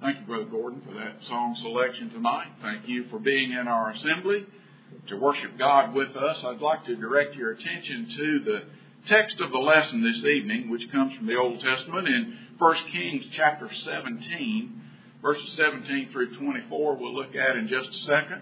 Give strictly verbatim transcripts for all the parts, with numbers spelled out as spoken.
Thank you, Brother Gordon, for that song selection tonight. Thank you for being in our assembly to worship God with us. I'd like to direct your attention to the text of the lesson this evening, which comes from the Old Testament in First Kings chapter seventeen, verses seventeen through twenty-four. We'll look at in just a second.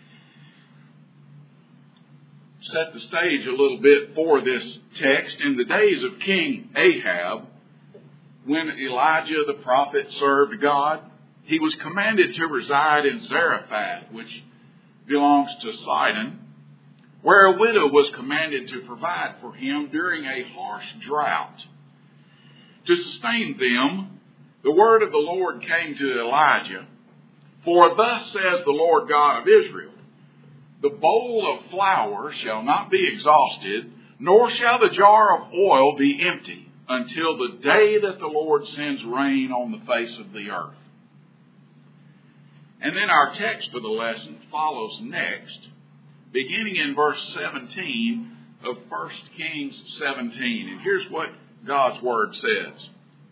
Set the stage a little bit for this text. In the days of King Ahab, when Elijah the prophet served God, he was commanded to reside in Zarephath, which belongs to Sidon, where a widow was commanded to provide for him during a harsh drought. To sustain them, the word of the Lord came to Elijah, "For thus says the Lord God of Israel, the bowl of flour shall not be exhausted, nor shall the jar of oil be empty, until the day that the Lord sends rain on the face of the earth." And then our text for the lesson follows next, beginning in verse seventeen of First Kings seventeen. And here's what God's Word says.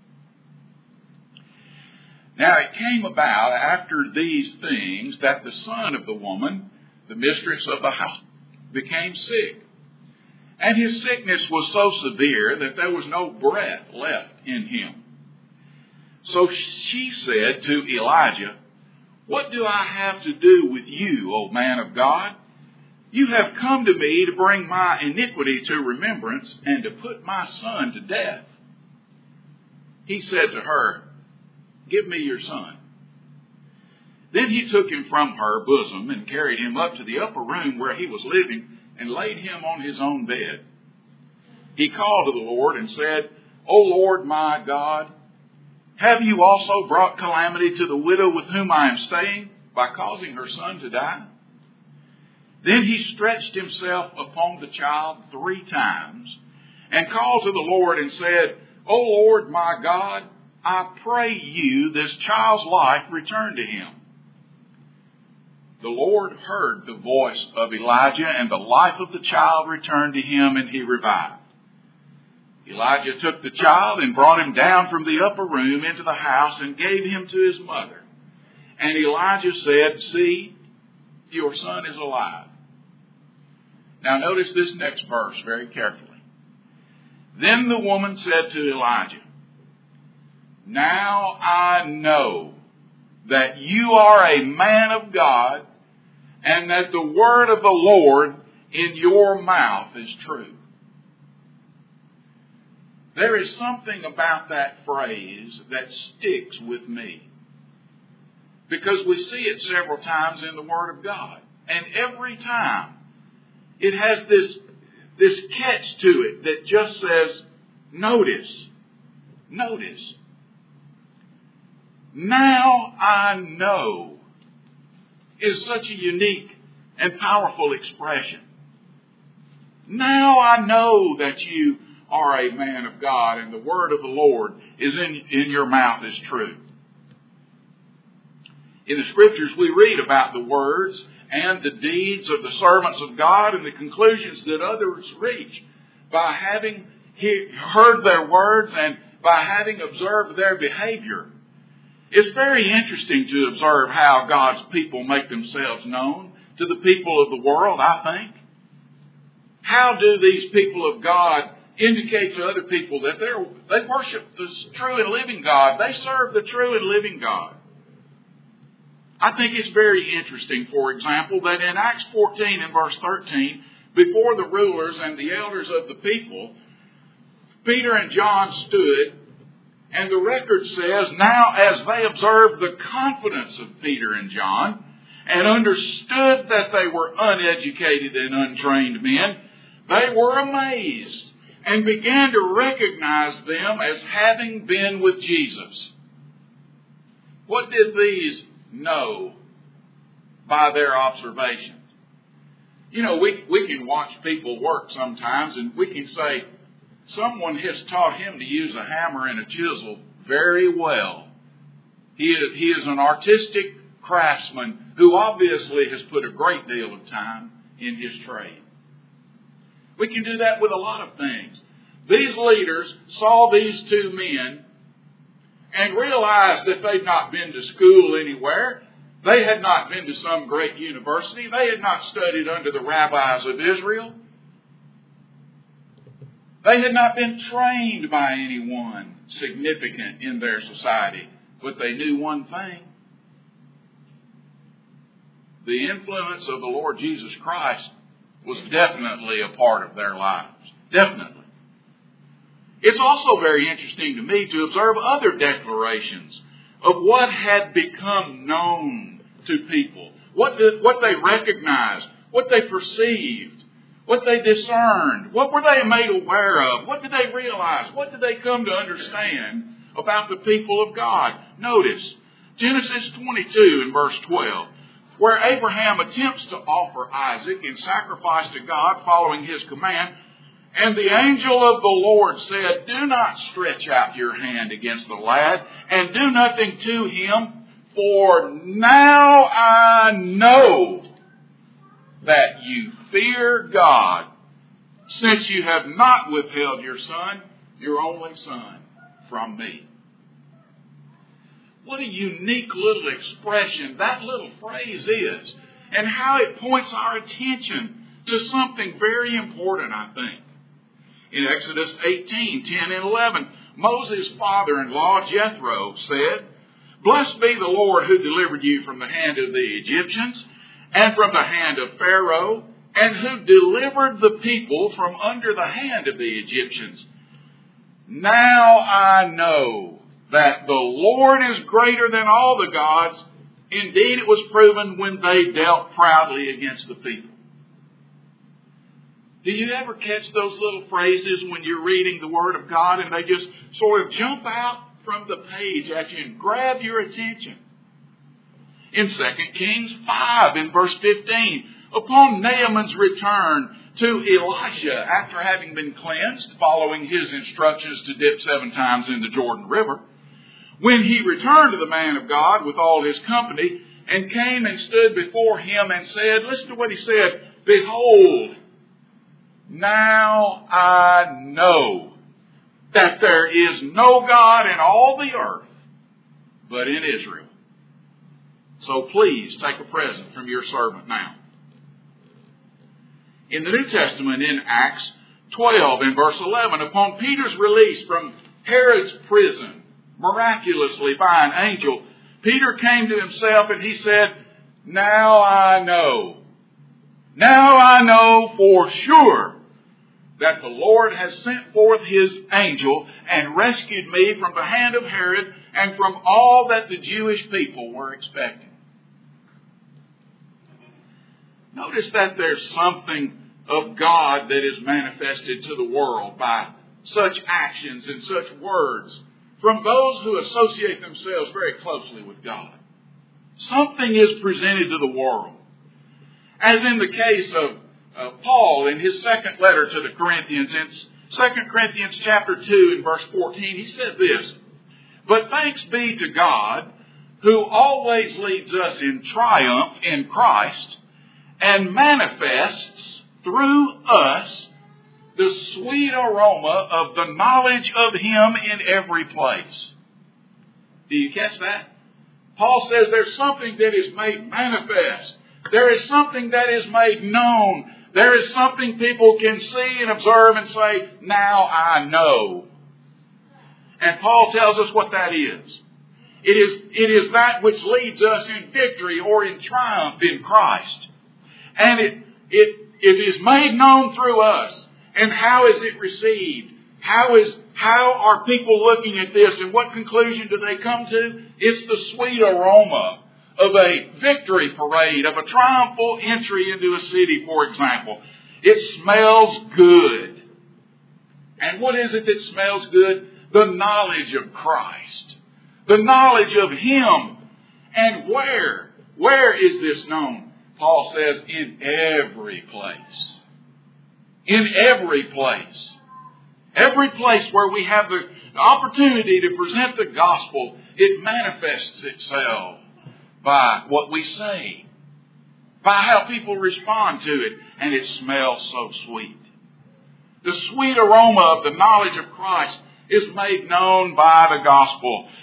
"Now it came about after these things that the son of the woman, the mistress of the house, became sick. And his sickness was so severe that there was no breath left in him. So she said to Elijah, 'What do I have to do with you, O man of God? You have come to me to bring my iniquity to remembrance and to put my son to death.' He said to her, 'Give me your son.' Then he took him from her bosom and carried him up to the upper room where he was living and laid him on his own bed. He called to the Lord and said, 'O Lord my God, have you also brought calamity to the widow with whom I am staying by causing her son to die?' Then he stretched himself upon the child three times and called to the Lord and said, 'O Lord my God, I pray you this child's life return to him.' The Lord heard the voice of Elijah, and the life of the child returned to him, and he revived. Elijah took the child and brought him down from the upper room into the house and gave him to his mother. And Elijah said, 'See, your son is alive.'" Now notice this next verse very carefully. "Then the woman said to Elijah, 'Now I know that you are a man of God, and that the word of the Lord in your mouth is true.'" There is something about that phrase that sticks with me, because we see it several times in the Word of God. And every time it has this, this catch to it that just says, notice, notice. "Now I know" is such a unique and powerful expression. Now I know that you are a man of God and the word of the Lord is in, in your mouth is true. In the Scriptures we read about the words and the deeds of the servants of God and the conclusions that others reach by having heard their words and by having observed their behavior. It's very interesting to observe how God's people make themselves known to the people of the world, I think. How do these people of God indicate to other people that they're, they worship the true and living God? They serve the true and living God. I think it's very interesting, for example, that in Acts fourteen and verse thirteen, before the rulers and the elders of the people, Peter and John stood. And the record says, "Now as they observed the confidence of Peter and John and understood that they were uneducated and untrained men, they were amazed and began to recognize them as having been with Jesus." What did these know by their observation? You know, we, we can watch people work sometimes and we can say, someone has taught him to use a hammer and a chisel very well. He is, he is an artistic craftsman who obviously has put a great deal of time in his trade. We can do that with a lot of things. These leaders saw these two men and realized that they'd not been to school anywhere. They had not been to some great university. They had not studied under the rabbis of Israel. They had not been trained by anyone significant in their society. But they knew one thing. The influence of the Lord Jesus Christ was definitely a part of their lives. Definitely. It's also very interesting to me to observe other declarations of what had become known to people, what, did, what they recognized, what they perceived, what they discerned, what were they made aware of, what did they realize, what did they come to understand about the people of God. Notice, Genesis twenty-two and verse twelve, where Abraham attempts to offer Isaac in sacrifice to God following his command. And the angel of the Lord said, do not stretch out your hand against the lad, and do nothing to him, for now I know that you fear God, since you have not withheld your son, your only son, from me. What a unique little expression that little phrase is, and how it points our attention to something very important, I think. In Exodus eighteen, ten and eleven, Moses' father-in-law, Jethro, said, blessed be the Lord who delivered you from the hand of the Egyptians and from the hand of Pharaoh, and who delivered the people from under the hand of the Egyptians. Now I know that the Lord is greater than all the gods. Indeed, it was proven when they dealt proudly against the people. Do you ever catch those little phrases when you're reading the Word of God and they just sort of jump out from the page at you and grab your attention? In Second Kings five, in verse fifteen, upon Naaman's return to Elisha after having been cleansed, following his instructions to dip seven times in the Jordan River, when he returned to the man of God with all his company and came and stood before him and said, listen to what he said, behold, now I know that there is no God in all the earth but in Israel. So please take a present from your servant now. In the New Testament, in Acts twelve and verse eleven, upon Peter's release from Herod's prison, miraculously by an angel, Peter came to himself and he said, now I know, now I know for sure that the Lord has sent forth his angel and rescued me from the hand of Herod and from all that the Jewish people were expecting. Notice that there's something of God that is manifested to the world by such actions and such words from those who associate themselves very closely with God. Something is presented to the world. As in the case of uh, Paul in his second letter to the Corinthians, in Second Corinthians chapter two and verse fourteen, he said this, but thanks be to God who always leads us in triumph in Christ and manifests through us the sweet aroma of the knowledge of him in every place. Do you catch that? Paul says there's something that is made manifest. There is something that is made known. There is something people can see and observe and say, now I know. And Paul tells us what that is. It is, it is that which leads us in victory or in triumph in Christ. And it, it, it is made known through us. And how is it received? How is, how are people looking at this? And what conclusion do they come to? It's the sweet aroma of a victory parade, of a triumphal entry into a city, for example. It smells good. And what is it that smells good? The knowledge of Christ. The knowledge of him. And where? Where is this known? Paul says, in every place. In every place. Every place where we have the opportunity to present the gospel, it manifests itself by what we say, by how people respond to it, and it smells so sweet. The sweet aroma of the knowledge of Christ is made known by the gospel,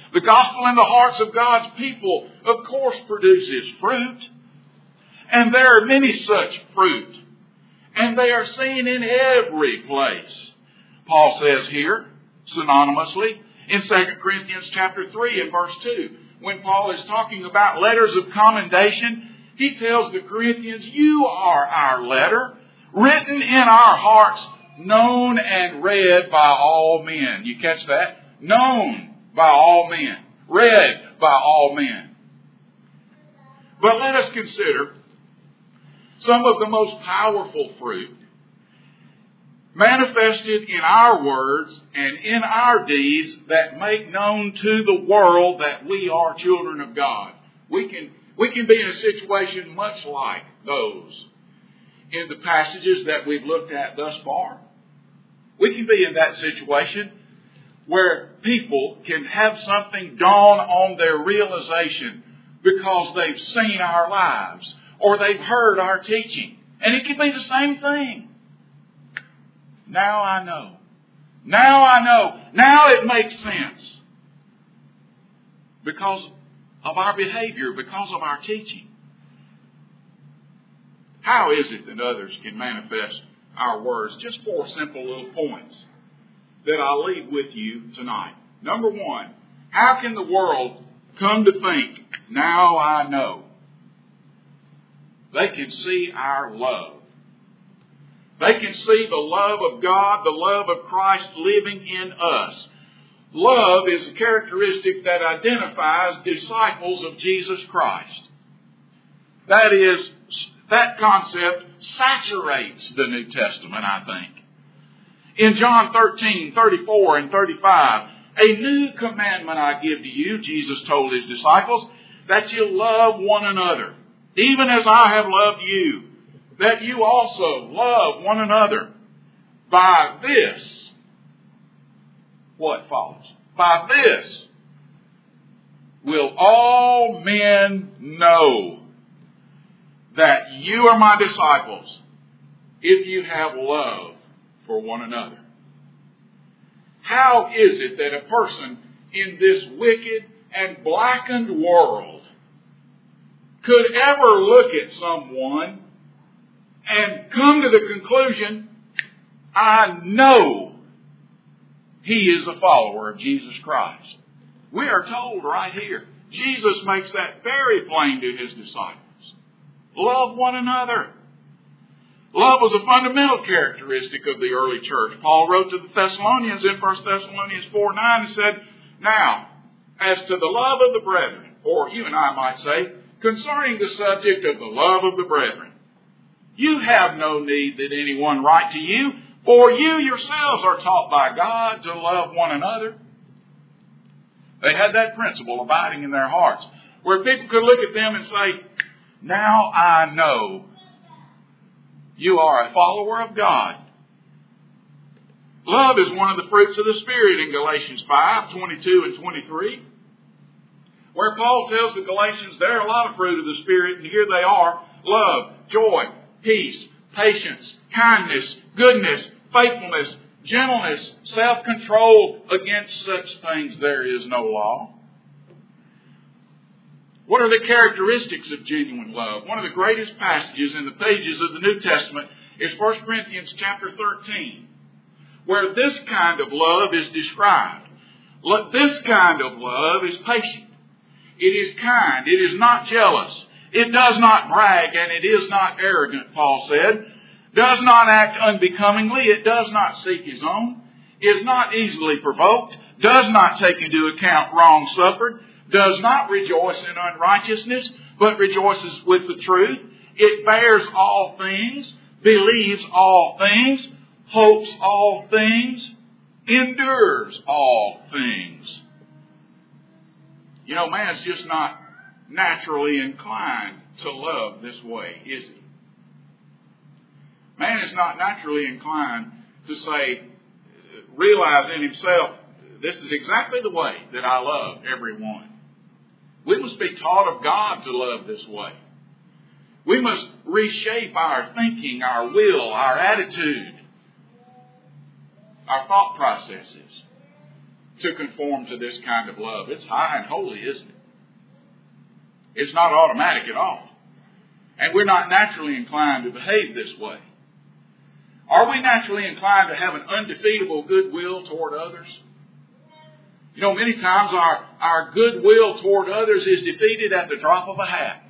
The gospel in the hearts of God's people, of course, produces fruit. And there are many such fruit. And they are seen in every place. Paul says here, synonymously, in Second Corinthians chapter three and verse two, when Paul is talking about letters of commendation, he tells the Corinthians, you are our letter, written in our hearts, known and read by all men. You catch that? Known by all men. Read by all men. But let us consider some of the most powerful fruit manifested in our words and in our deeds that make known to the world that we are children of God. We can, we can be in a situation much like those in the passages that we've looked at thus far. We can be in that situation where people can have something dawn on their realization because they've seen our lives or they've heard our teaching. And it can be the same thing. Now I know. Now I know. Now it makes sense. Because of our behavior, because of our teaching. How is it that others can manifest our words? Just four simple little points that I'll leave with you tonight. Number one, how can the world come to think, now I know? They can see our love. They can see the love of God, the love of Christ living in us. Love is a characteristic that identifies disciples of Jesus Christ. That is, that concept saturates the New Testament, I think. In John thirteen, thirty-four and thirty-five, a new commandment I give to you, Jesus told his disciples, that you love one another, even as I have loved you, that you also love one another. By this, what follows? By this will all men know that you are my disciples, if you have love for one another. How is it that a person in this wicked and blackened world could ever look at someone and come to the conclusion, I know he is a follower of Jesus Christ? We are told right here, Jesus makes that very plain to his disciples. Love one another. Love was a fundamental characteristic of the early church. Paul wrote to the Thessalonians in First Thessalonians four nine and said, now, as to the love of the brethren, or you and I might say, concerning the subject of the love of the brethren, you have no need that anyone write to you, for you yourselves are taught by God to love one another. They had that principle abiding in their hearts, where people could look at them and say, now I know you are a follower of God. Love is one of the fruits of the Spirit in Galatians five, twenty-two and twenty-three, where Paul tells the Galatians there are a lot of fruit of the Spirit, and here they are: love, joy, peace, patience, kindness, goodness, faithfulness, gentleness, self-control. Against such things there is no law. What are the characteristics of genuine love? One of the greatest passages in the pages of the New Testament is First Corinthians chapter thirteen, where this kind of love is described. This kind of love is patient. It is kind. It is not jealous. It does not brag, and it is not arrogant, Paul said. Does not act unbecomingly. It does not seek his own. Is not easily provoked. Does not take into account wrong suffered. Does not rejoice in unrighteousness, but rejoices with the truth. It bears all things, believes all things, hopes all things, endures all things. You know, man's just not naturally inclined to love this way, is he? Man is not naturally inclined to say, realize in himself, this is exactly the way that I love everyone. We must be taught of God to love this way. We must reshape our thinking, our will, our attitude, our thought processes to conform to this kind of love. It's high and holy, isn't it? It's not automatic at all. And we're not naturally inclined to behave this way. Are we naturally inclined to have an undefeatable goodwill toward others? You know, many times our, our goodwill toward others is defeated at the drop of a hat.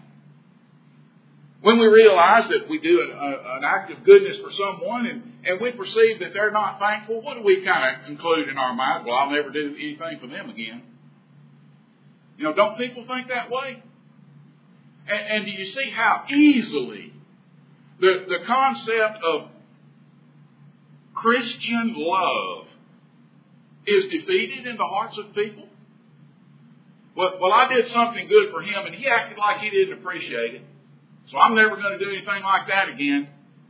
When we realize that we do an, a, an act of goodness for someone and, and we perceive that they're not thankful, what do we kind of conclude in our mind? Well, I'll never do anything for them again. You know, don't people think that way? And, and do you see how easily the, the concept of Christian love is defeated in the hearts of people? Well, well, I did something good for him and he acted like he didn't appreciate it. So I'm never going to do anything like that again.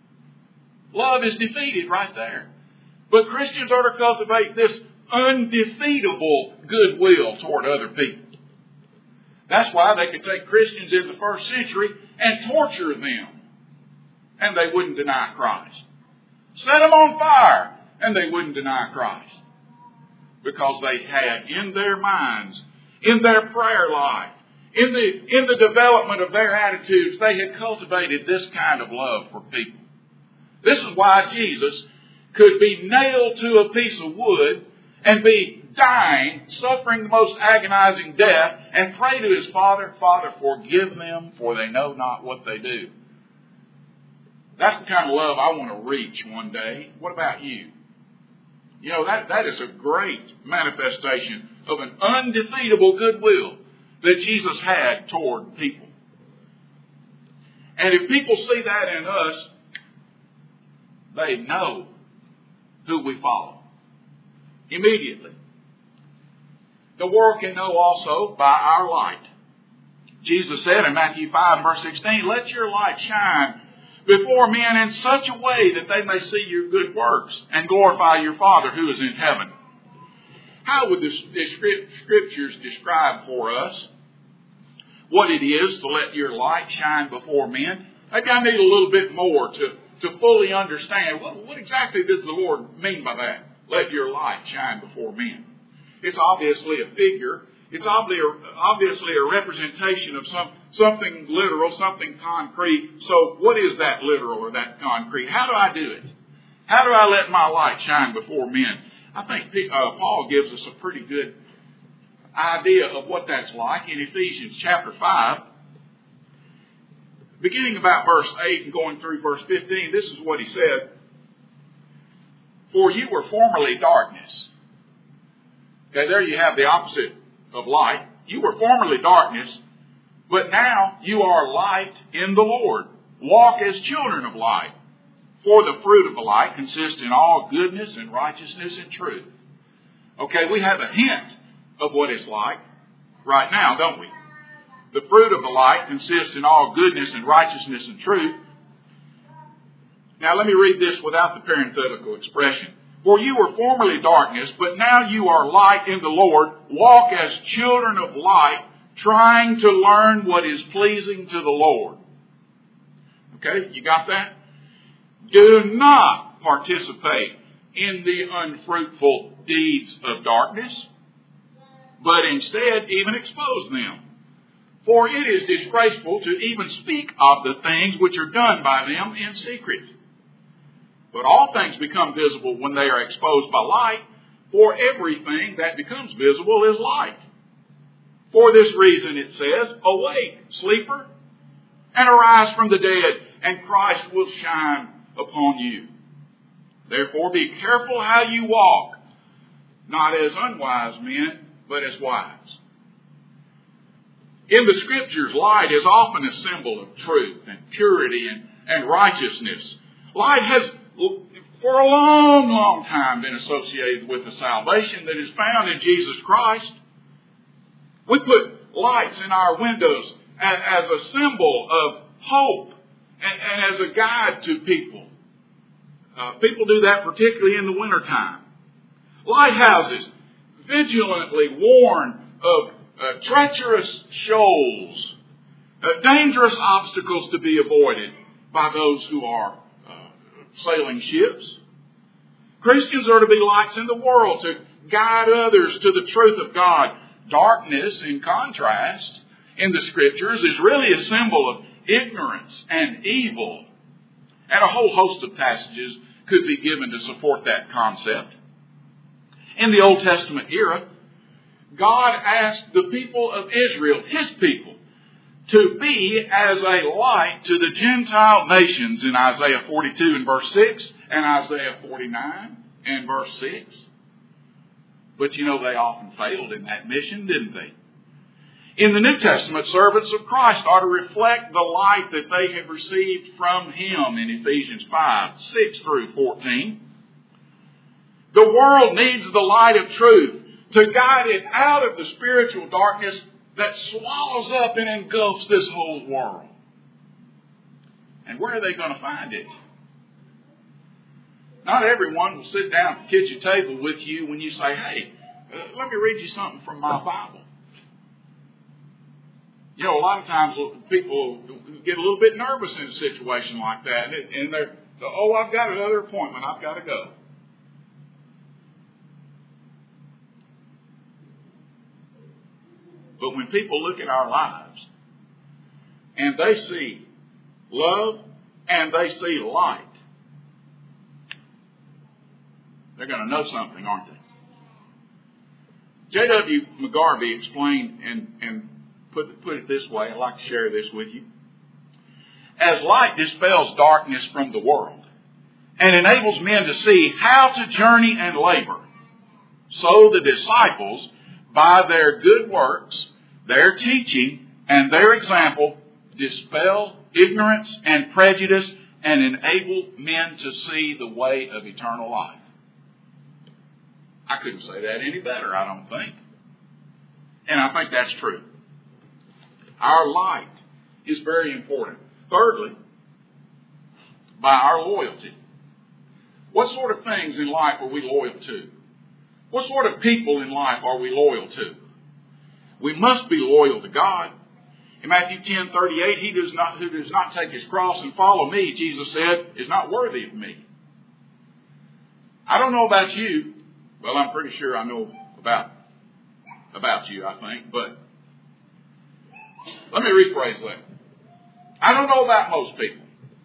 Love is defeated right there. But Christians are to cultivate this undefeatable goodwill toward other people. That's why they could take Christians in the first century and torture them, and they wouldn't deny Christ. Set them on fire, and they wouldn't deny Christ. Because they had in their minds, in their prayer life, In the, in the development of their attitudes, they had cultivated this kind of love for people. This is why Jesus could be nailed to a piece of wood and be dying, suffering the most agonizing death, and pray to his Father, Father, forgive them, for they know not what they do. That's the kind of love I want to reach one day. What about you? You know, that, that is a great manifestation of an undefeatable goodwill that Jesus had toward people. And if people see that in us, they know who we follow immediately. The world can know also by our light. Jesus said in Matthew five, verse sixteen, let your light shine before men in such a way that they may see your good works and glorify your Father who is in heaven. How would the Scriptures describe for us what it is to let your light shine before men? Maybe I need a little bit more to, to fully understand. What, what exactly does the Lord mean by that? Let your light shine before men. It's obviously a figure. It's obviously a representation of some something literal, something concrete. So what is that literal or that concrete? How do I do it? How do I let my light shine before men? I think uh, Paul gives us a pretty good idea of what that's like in Ephesians chapter five. Beginning about verse eight and going through verse fifteen, this is what he said. For you were formerly darkness. Okay, there you have the opposite of light. You were formerly darkness, but now you are light in the Lord. Walk as children of light. For the fruit of the light consists in all goodness and righteousness and truth. Okay, we have a hint of what it's like right now, don't we? The fruit of the light consists in all goodness and righteousness and truth. Now let me read this without the parenthetical expression. For you were formerly darkness, but now you are light in the Lord. Walk as children of light, trying to learn what is pleasing to the Lord. Okay, you got that? Do not participate in the unfruitful deeds of darkness, but instead even expose them. For it is disgraceful to even speak of the things which are done by them in secret. But all things become visible when they are exposed by light, for everything that becomes visible is light. For this reason it says, awake, sleeper, and arise from the dead, and Christ will shine upon you. Therefore be careful how you walk, not as unwise men, but as wise. In the Scriptures, light is often a symbol of truth and purity and, and righteousness. Light has, for a long, long time, been associated with the salvation that is found in Jesus Christ. We put lights in our windows as, as a symbol of hope and, and as a guide to people. Uh, people do that particularly in the wintertime. Lighthouses vigilantly warn of uh, treacherous shoals, uh, dangerous obstacles to be avoided by those who are uh, sailing ships. Christians are to be lights in the world, to, guide others to the truth of God. Darkness, in contrast, in the Scriptures, is really a symbol of ignorance and evil. And a whole host of passages could be given to support that concept. In the Old Testament era, God asked the people of Israel, His people, to be as a light to the Gentile nations in Isaiah forty-two and verse six and Isaiah forty-nine and verse six. But you know, they often failed in that mission, didn't they? In the New Testament, servants of Christ are to reflect the light that they have received from Him in Ephesians five, six through fourteen. The world needs the light of truth to guide it out of the spiritual darkness that swallows up and engulfs this whole world. And where are they going to find it? Not everyone will sit down at the kitchen table with you when you say, hey, uh, let me read you something from my Bible. You know, a lot of times people get a little bit nervous in a situation like that. And they're, oh, I've got another appointment. I've got to go. But when people look at our lives and they see love and they see light, they're going to know something, aren't they? J W McGarvey explained and, and put, put it this way. I'd like to share this with you. As light dispels darkness from the world and enables men to see how to journey and labor, so the disciples, by their good works, their teaching, and their example, dispel ignorance and prejudice and enable men to see the way of eternal life. I couldn't say that any better, I don't think. And I think that's true. Our light is very important. Thirdly, by our loyalty. What sort of things in life are we loyal to? What sort of people in life are we loyal to? We must be loyal to God. In Matthew ten thirty-eight, he does not, who does not take his cross and follow me, Jesus said, is not worthy of me. I don't know about you. Well, I'm pretty sure I know about, about you, I think. But let me rephrase that. I don't know about most people.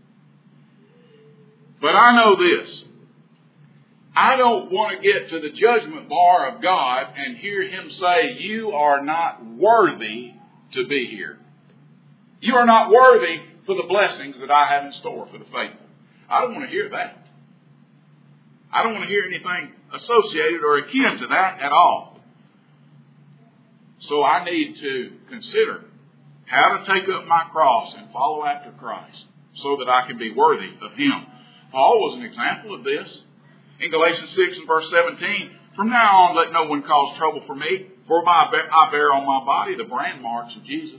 But I know this. I don't want to get to the judgment bar of God and hear Him say, you are not worthy to be here. You are not worthy for the blessings that I have in store for the faithful. I don't want to hear that. I don't want to hear anything associated or akin to that at all. So I need to consider how to take up my cross and follow after Christ so that I can be worthy of Him. Paul was an example of this. In Galatians six and verse seventeen, from now on let no one cause trouble for me, for I bear on my body the brand marks of Jesus.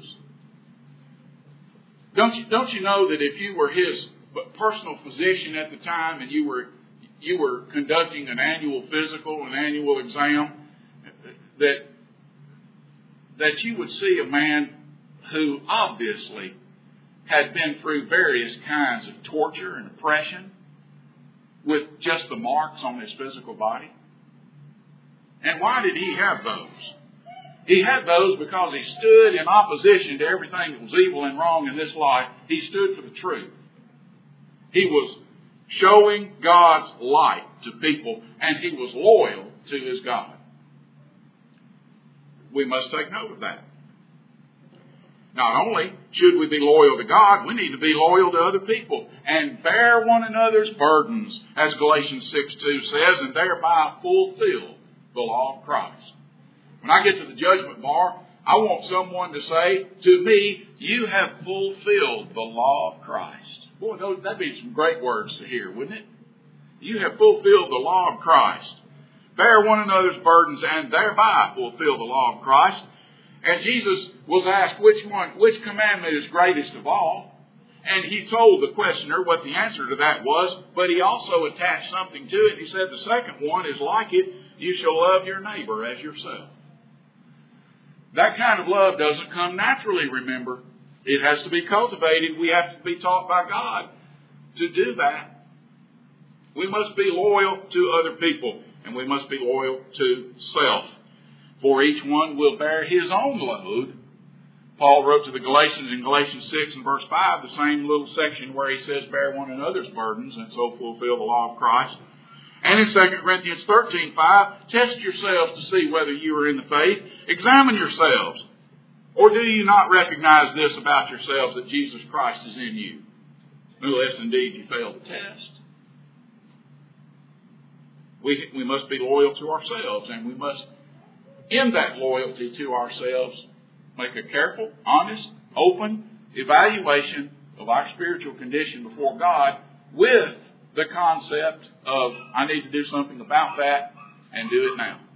Don't you, don't you know that if you were His personal physician at the time and you were you were conducting an annual physical, an annual exam, that that you would see a man who obviously had been through various kinds of torture and oppression with just the marks on his physical body? And why did he have those? He had those because he stood in opposition to everything that was evil and wrong in this life. He stood for the truth. He was showing God's light to people, and he was loyal to his God. We must take note of that. Not only should we be loyal to God, we need to be loyal to other people and bear one another's burdens, as Galatians six two says, and thereby fulfill the law of Christ. When I get to the judgment bar, I want someone to say to me, you have fulfilled the law of Christ. Boy, that'd be some great words to hear, wouldn't it? You have fulfilled the law of Christ. Bear one another's burdens and thereby fulfill the law of Christ. And Jesus was asked which one, which commandment is greatest of all. And he told the questioner what the answer to that was, but he also attached something to it. He said the second one is like it, you shall love your neighbor as yourself. That kind of love doesn't come naturally, remember. It has to be cultivated. We have to be taught by God to do that. We must be loyal to other people. and we must be loyal to self. For each one will bear his own load. Paul wrote to the Galatians in Galatians six and verse five, the same little section where he says, bear one another's burdens and so fulfill the law of Christ. And in Second Corinthians thirteen five, test yourselves to see whether you are in the faith. Examine yourselves. Or do you not recognize this about yourselves, that Jesus Christ is in you, unless indeed you fail the test? We, we must be loyal to ourselves, and we must, in that loyalty to ourselves, make a careful, honest, open evaluation of our spiritual condition before God with the concept of, I need to do something about that and do it now.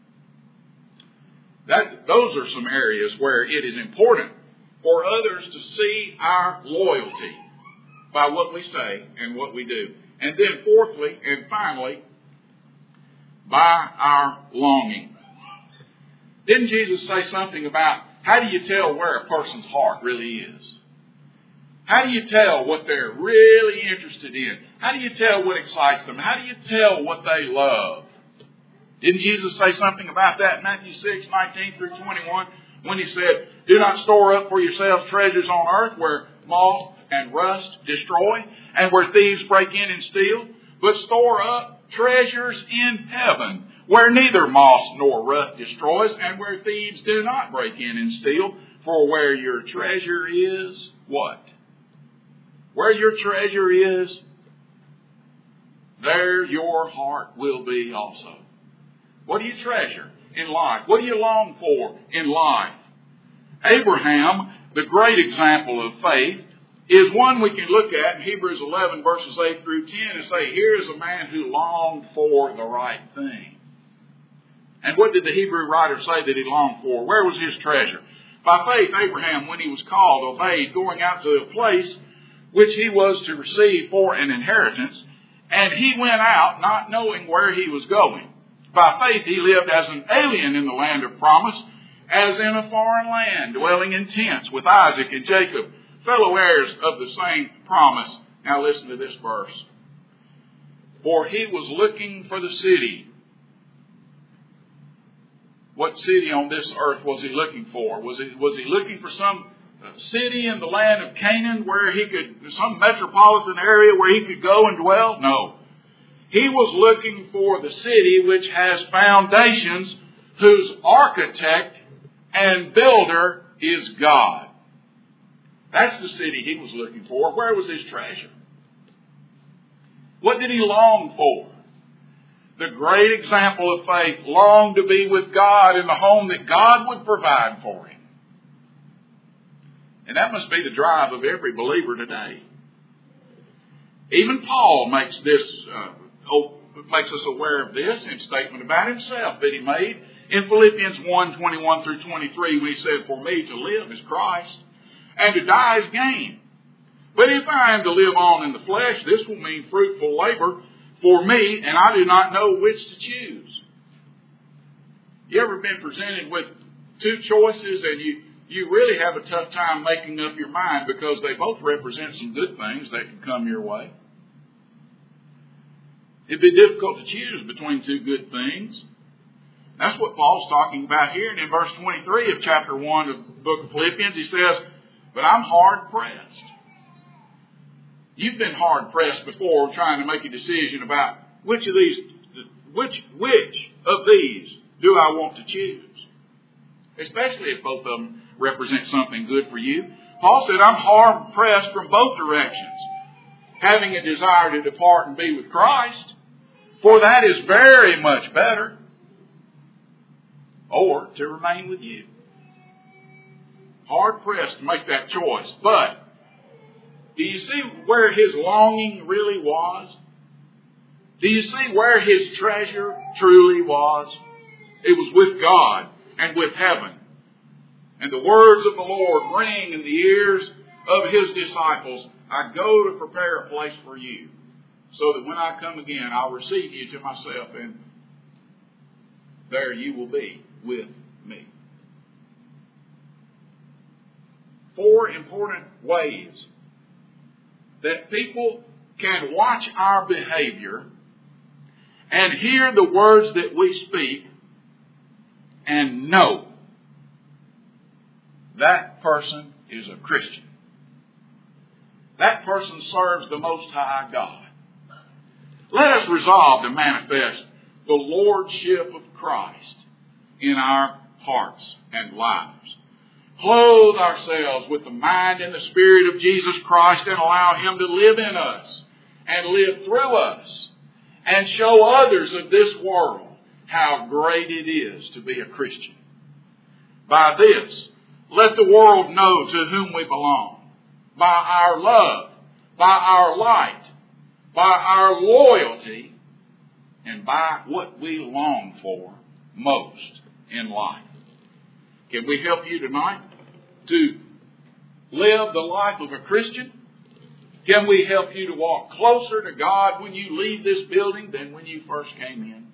That, those are some areas where it is important for others to see our loyalty by what we say and what we do. And then fourthly and finally, by our longing. Didn't Jesus say something about how do you tell where a person's heart really is? How do you tell what they're really interested in? How do you tell what excites them? How do you tell what they love? Didn't Jesus say something about that in Matthew six, nineteen through twenty-one, when he said, do not store up for yourselves treasures on earth where moth and rust destroy and where thieves break in and steal, but store up treasures in heaven where neither moth nor rust destroys and where thieves do not break in and steal. For where your treasure is, what? Where your treasure is, there your heart will be also. What do you treasure in life? What do you long for in life? Abraham, the great example of faith, is one we can look at in Hebrews eleven, verses eight through ten, and say, here is a man who longed for the right thing. And what did the Hebrew writer say that he longed for? Where was his treasure? By faith, Abraham, when he was called, obeyed, going out to a place which he was to receive for an inheritance, and he went out not knowing where he was going. By faith, he lived as an alien in the land of promise, as in a foreign land, dwelling in tents with Isaac and Jacob, fellow heirs of the same promise. Now listen to this verse. For he was looking for the city. What city on this earth was he looking for? Was he, was he looking for some city in the land of Canaan where he could, some metropolitan area where he could go and dwell? No. He was looking for the city which has foundations, whose architect and builder is God. That's the city he was looking for. Where was his treasure? What did he long for? The great example of faith longed to be with God in the home that God would provide for him. And that must be the drive of every believer today. Even Paul makes this, uh, makes us aware of this in a statement about himself that he made in Philippians one, twenty-one through twenty-three, when he said, for me to live is Christ, and to die is gain. But if I am to live on in the flesh, this will mean fruitful labor for me, and I do not know which to choose. You ever been presented with two choices and you, you really have a tough time making up your mind because they both represent some good things that can come your way? It'd be difficult to choose between two good things. That's what Paul's talking about here. And in verse twenty-three of chapter one of the book of Philippians, he says, but I'm hard pressed. You've been hard pressed before trying to make a decision about which of these, which, which of these do I want to choose? Especially if both of them represent something good for you. Paul said, I'm hard pressed from both directions, having a desire to depart and be with Christ, for that is very much better, or to remain with you. Hard pressed to make that choice. But do you see where his longing really was? Do you see where his treasure truly was? It was with God and with heaven. And the words of the Lord ring in the ears of his disciples, I go to prepare a place for you, so that when I come again, I'll receive you to myself, and there you will be with me. Four important ways that people can watch our behavior and hear the words that we speak and know that person is a Christian. That person serves the Most High God. Let us resolve to manifest the Lordship of Christ in our hearts and lives. Clothe ourselves with the mind and the Spirit of Jesus Christ and allow Him to live in us and live through us and show others of this world how great it is to be a Christian. By this, let the world know to whom we belong, by our love, by our light, by our loyalty, and by what we long for most in life. Can we help you tonight to live the life of a Christian? Can we help you to walk closer to God when you leave this building than when you first came in?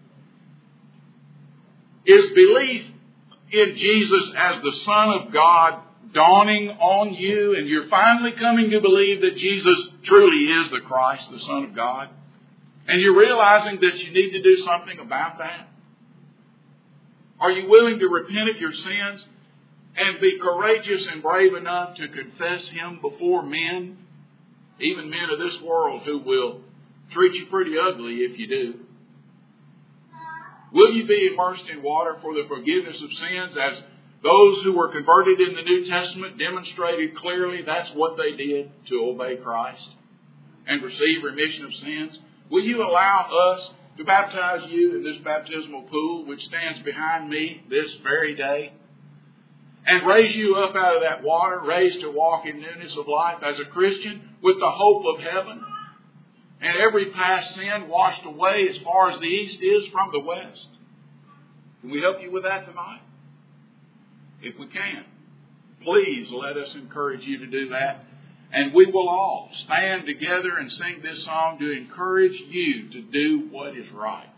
Is belief in Jesus as the Son of God dawning on you, and you're finally coming to believe that Jesus truly is the Christ, the Son of God, and you're realizing that you need to do something about that? Are you willing to repent of your sins and be courageous and brave enough to confess Him before men, even men of this world who will treat you pretty ugly if you do? Will you be immersed in water for the forgiveness of sins as those who were converted in the New Testament demonstrated clearly that's what they did to obey Christ and receive remission of sins? Will you allow us to baptize you in this baptismal pool which stands behind me this very day and raise you up out of that water, raised to walk in newness of life as a Christian with the hope of heaven and every past sin washed away as far as the east is from the west? Can we help you with that tonight? If we can, please let us encourage you to do that. And we will all stand together and sing this song to encourage you to do what is right.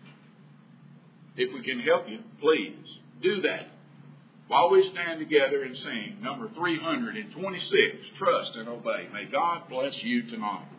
If we can help you, please do that while we stand together and sing number three hundred twenty-six, Trust and Obey. May God bless you tonight.